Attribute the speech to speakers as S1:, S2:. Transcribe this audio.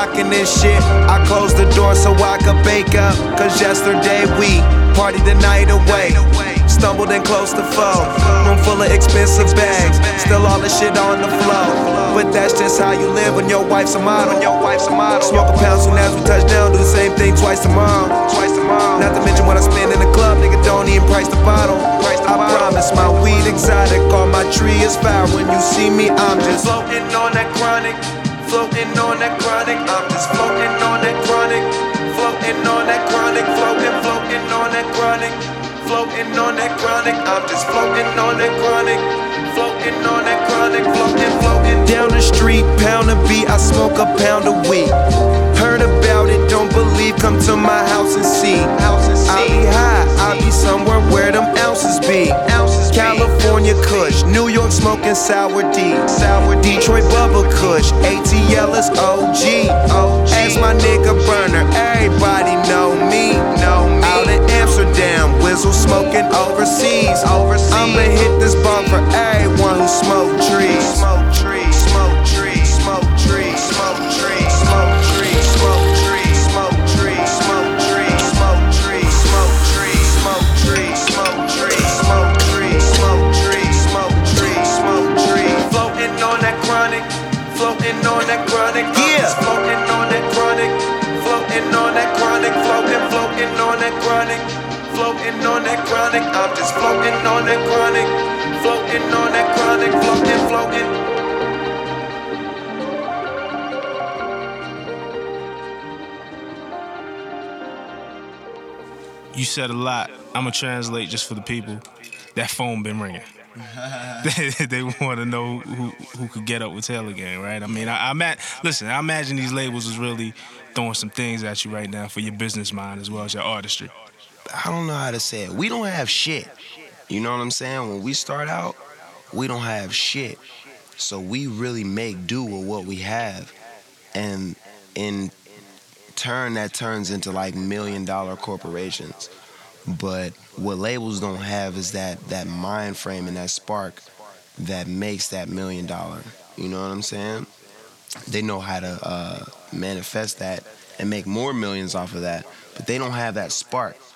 S1: rocking this shit. I closed the door so I could bake up, cause yesterday we partied the night away. Stumbled in close to foe. Room full of expensive bags. Still all the shit on the floor. But that's just how you live when your wife's a model. Smoke a pound soon as we touch down. Do the same thing twice tomorrow. Not to mention what I spend in the club. Nigga don't even price the bottle. I promise my weed exotic. All my tree is fire. When you see me, I'm just floating on that chronic. Floating on that chronic. I'm just floating on that chronic. Floating on that chronic. Floating on that chronic. Floating on that chronic, I'm just floating on that chronic. Floating on that chronic, floating. Down the street, pound a beat, I smoke a pound a week. Heard about it, don't believe, come to my house and see. I be high, I be somewhere where them ounces be. California Kush, New York smoking sour D. Detroit Bubba Kush, ATL is OG. Ask my nigga Burner, everybody know me. Out in Amsterdam, Wizzle smoking overseas. I'ma hit this bar for everyone who smoke trees. Smoke trees, smoke trees, smoke trees, smoke trees, smoke trees, smoke trees, smoke trees, smoke trees, smoke trees, smoke trees, smoke trees, smoke trees, smoke trees, smoke trees, smoke trees, smoke trees. Floating on that chronic, floating on that chronic. Yeah, floating on that chronic, floating on that chronic, floating on that chronic. Floating on that chronic, I'm just floating on that chronic. Floating on that chronic, floating.
S2: You said a lot. I'ma translate just for the people. That phone been ringing. They want to know who could get up with Taylor Gang, right? I mean, I imagine these labels is really throwing some things at you right now for your business mind as well as your artistry.
S3: I don't know how to say it. We don't have shit. You know what I'm saying? When we start out, we don't have shit. So we really make do with what we have. And in turn, that turns into like $1 million corporations. But what labels don't have is that mind frame and that spark that makes that $1 million. You know what I'm saying? They know how to manifest that and make more millions off of that. But they don't have that spark.